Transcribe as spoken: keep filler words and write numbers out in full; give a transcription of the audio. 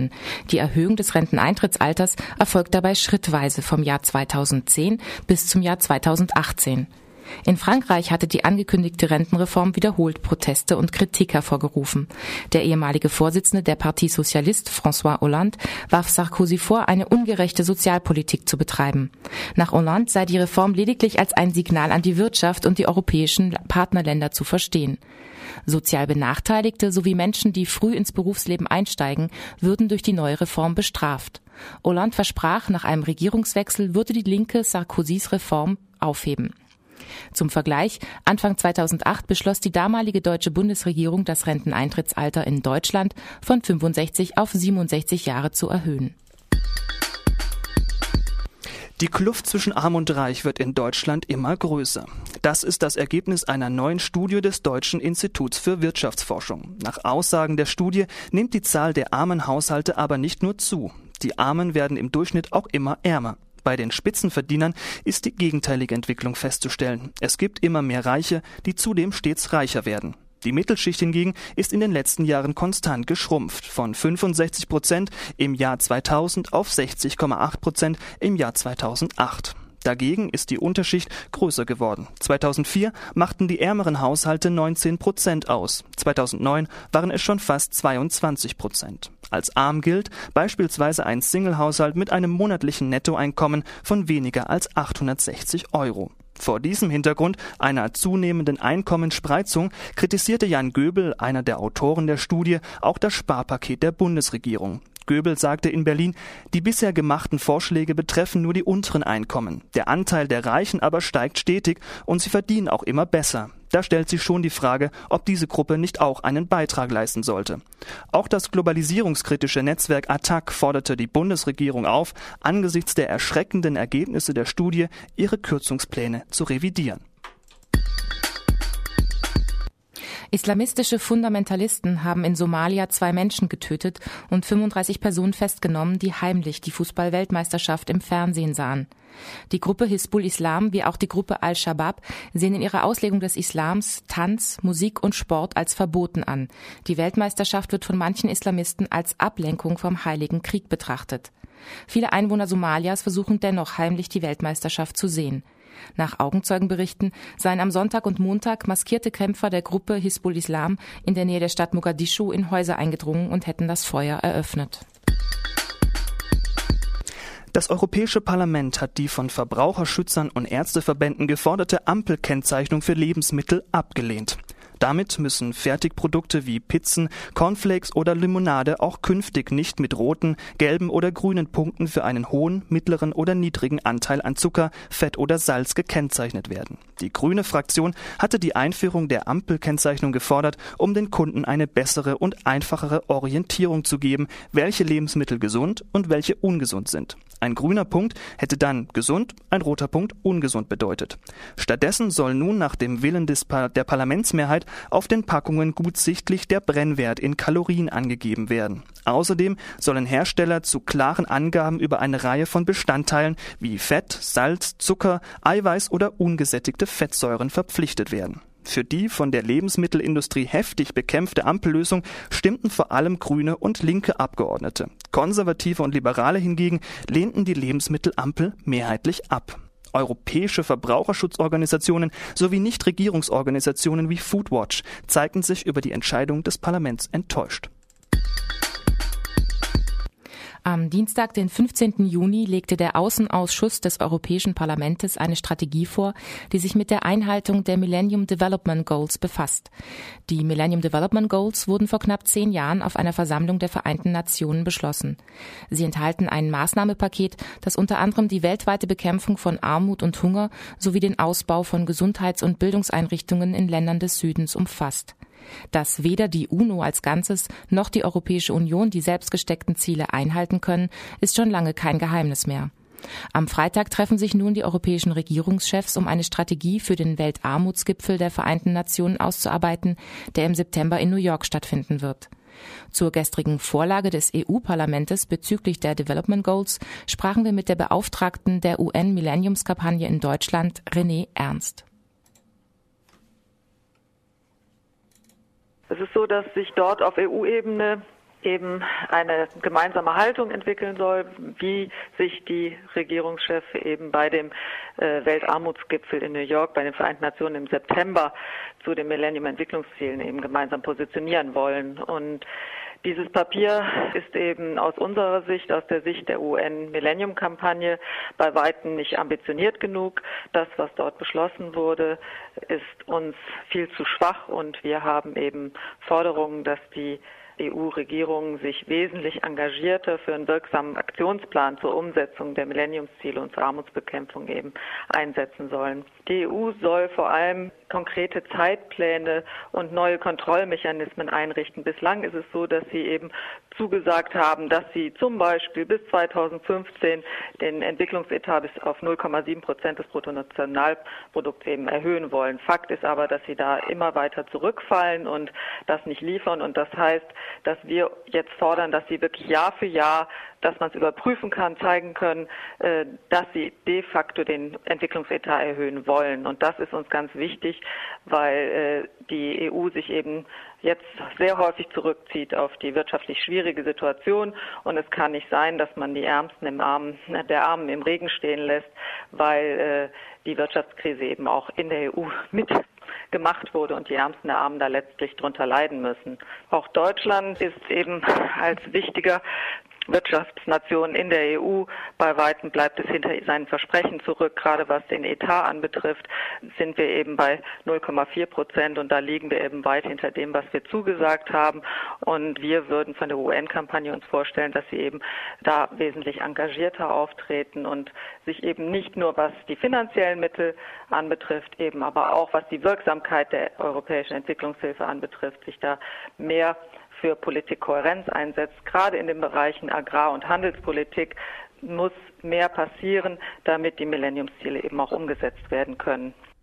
werden. Die Erhöhung des Renteneintrittsalters erfolgt dabei schrittweise vom Jahr zweitausendzehn bis zum Jahr zweitausendachtzehn. In Frankreich hatte die angekündigte Rentenreform wiederholt Proteste und Kritik hervorgerufen. Der ehemalige Vorsitzende der Parti Socialiste, François Hollande, warf Sarkozy vor, eine ungerechte Sozialpolitik zu betreiben. Nach Hollande sei die Reform lediglich als ein Signal an die Wirtschaft und die europäischen Partnerländer zu verstehen. Sozial Benachteiligte sowie Menschen, die früh ins Berufsleben einsteigen, würden durch die neue Reform bestraft. Hollande versprach, nach einem Regierungswechsel würde die Linke Sarkozys Reform aufheben. Zum Vergleich, Anfang zweitausendacht beschloss die damalige deutsche Bundesregierung, das Renteneintrittsalter in Deutschland von fünfundsechzig auf siebenundsechzig Jahre zu erhöhen. Die Kluft zwischen Arm und Reich wird in Deutschland immer größer. Das ist das Ergebnis einer neuen Studie des Deutschen Instituts für Wirtschaftsforschung. Nach Aussagen der Studie nimmt die Zahl der armen Haushalte aber nicht nur zu. Die Armen werden im Durchschnitt auch immer ärmer. Bei den Spitzenverdienern ist die gegenteilige Entwicklung festzustellen. Es gibt immer mehr Reiche, die zudem stets reicher werden. Die Mittelschicht hingegen ist in den letzten Jahren konstant geschrumpft, von fünfundsechzig Prozent im Jahr zweitausend auf sechzig Komma acht Prozent im Jahr zweitausendacht. Dagegen ist die Unterschicht größer geworden. zweitausendvier machten die ärmeren Haushalte neunzehn Prozent aus. zweitausendneun waren es schon fast zweiundzwanzig Prozent. Als arm gilt beispielsweise ein Single-Haushalt mit einem monatlichen Nettoeinkommen von weniger als achthundertsechzig Euro. Vor diesem Hintergrund einer zunehmenden Einkommensspreizung kritisierte Jan Göbel, einer der Autoren der Studie, auch das Sparpaket der Bundesregierung. Göbel sagte in Berlin, die bisher gemachten Vorschläge betreffen nur die unteren Einkommen. Der Anteil der Reichen aber steigt stetig und sie verdienen auch immer besser. Da stellt sich schon die Frage, ob diese Gruppe nicht auch einen Beitrag leisten sollte. Auch das globalisierungskritische Netzwerk A T T A C forderte die Bundesregierung auf, angesichts der erschreckenden Ergebnisse der Studie ihre Kürzungspläne zu revidieren. Islamistische Fundamentalisten haben in Somalia zwei Menschen getötet und fünfunddreißig Personen festgenommen, die heimlich die Fußball-Weltmeisterschaft im Fernsehen sahen. Die Gruppe Hisbul Islam wie auch die Gruppe Al-Shabaab sehen in ihrer Auslegung des Islams Tanz, Musik und Sport als verboten an. Die Weltmeisterschaft wird von manchen Islamisten als Ablenkung vom Heiligen Krieg betrachtet. Viele Einwohner Somalias versuchen dennoch heimlich die Weltmeisterschaft zu sehen. Nach Augenzeugenberichten seien am Sonntag und Montag maskierte Kämpfer der Gruppe Hisbul Islam in der Nähe der Stadt Mogadischu in Häuser eingedrungen und hätten das Feuer eröffnet. Das Europäische Parlament hat die von Verbraucherschützern und Ärzteverbänden geforderte Ampelkennzeichnung für Lebensmittel abgelehnt. Damit müssen Fertigprodukte wie Pizzen, Cornflakes oder Limonade auch künftig nicht mit roten, gelben oder grünen Punkten für einen hohen, mittleren oder niedrigen Anteil an Zucker, Fett oder Salz gekennzeichnet werden. Die grüne Fraktion hatte die Einführung der Ampelkennzeichnung gefordert, um den Kunden eine bessere und einfachere Orientierung zu geben, welche Lebensmittel gesund und welche ungesund sind. Ein grüner Punkt hätte dann gesund, ein roter Punkt ungesund bedeutet. Stattdessen soll nun nach dem Willen des pa- der Parlamentsmehrheit auf den Packungen gut sichtlich der Brennwert in Kalorien angegeben werden. Außerdem sollen Hersteller zu klaren Angaben über eine Reihe von Bestandteilen wie Fett, Salz, Zucker, Eiweiß oder ungesättigte Fettsäuren verpflichtet werden. Für die von der Lebensmittelindustrie heftig bekämpfte Ampellösung stimmten vor allem grüne und linke Abgeordnete. Konservative und Liberale hingegen lehnten die Lebensmittelampel mehrheitlich ab. Europäische Verbraucherschutzorganisationen sowie Nichtregierungsorganisationen wie Foodwatch zeigten sich über die Entscheidung des Parlaments enttäuscht. Am Dienstag, den fünfzehnten Juni, legte der Außenausschuss des Europäischen Parlaments eine Strategie vor, die sich mit der Einhaltung der Millennium Development Goals befasst. Die Millennium Development Goals wurden vor knapp zehn Jahren auf einer Versammlung der Vereinten Nationen beschlossen. Sie enthalten ein Maßnahmenpaket, das unter anderem die weltweite Bekämpfung von Armut und Hunger sowie den Ausbau von Gesundheits- und Bildungseinrichtungen in Ländern des Südens umfasst. Dass weder die UNO als Ganzes noch die Europäische Union die selbst gesteckten Ziele einhalten können, ist schon lange kein Geheimnis mehr. Am Freitag treffen sich nun die europäischen Regierungschefs, um eine Strategie für den Weltarmutsgipfel der Vereinten Nationen auszuarbeiten, der im September in New York stattfinden wird. Zur gestrigen Vorlage des E U-Parlaments bezüglich der Development Goals sprachen wir mit der Beauftragten der U N-Millenniumskampagne in Deutschland, René Ernst. Es ist so, dass sich dort auf E U-Ebene eben eine gemeinsame Haltung entwickeln soll, wie sich die Regierungschefs eben bei dem äh, Weltarmutsgipfel in New York, bei den Vereinten Nationen im September zu den Millennium-Entwicklungszielen eben gemeinsam positionieren wollen. Und dieses Papier ist eben aus unserer Sicht, aus der Sicht der U N-Millennium-Kampagne bei Weitem nicht ambitioniert genug. Das, was dort beschlossen wurde, ist uns viel zu schwach und wir haben eben Forderungen, dass die E U-Regierungen sich wesentlich engagierter für einen wirksamen Aktionsplan zur Umsetzung der Millenniumsziele und zur Armutsbekämpfung eben einsetzen sollen. Die E U soll vor allem konkrete Zeitpläne und neue Kontrollmechanismen einrichten. Bislang ist es so, dass sie eben zugesagt haben, dass sie zum Beispiel bis zweitausendfünfzehn den Entwicklungsetat bis auf null Komma sieben Prozent des Bruttonationalprodukts eben erhöhen wollen. Fakt ist aber, dass sie da immer weiter zurückfallen und das nicht liefern. Und das heißt, dass wir jetzt fordern, dass sie wirklich Jahr für Jahr, dass man es überprüfen kann, zeigen können, dass sie de facto den Entwicklungsetat erhöhen wollen. Und das ist uns ganz wichtig, weil die E U sich eben jetzt sehr häufig zurückzieht auf die wirtschaftlich schwierige Situation. Und es kann nicht sein, dass man die Ärmsten im Armen, der Armen im Regen stehen lässt, weil die Wirtschaftskrise eben auch in der E U mit gemacht wurde und die Ärmsten der Armen da letztlich drunter leiden müssen. Auch Deutschland ist eben als wichtiger Wirtschaftsnation in der E U. Bei Weitem bleibt es hinter seinen Versprechen zurück. Gerade was den Etat anbetrifft, sind wir eben bei null Komma vier Prozent und da liegen wir eben weit hinter dem, was wir zugesagt haben. Und wir würden von der U N-Kampagne uns vorstellen, dass sie eben da wesentlich engagierter auftreten und sich eben nicht nur was die finanziellen Mittel anbetrifft, eben aber auch was die Wirksamkeit der europäischen Entwicklungshilfe anbetrifft, sich da mehr für Politikkohärenz einsetzt. Gerade in den Bereichen Agrar- und Handelspolitik muss mehr passieren, damit die Millenniumsziele eben auch umgesetzt werden können.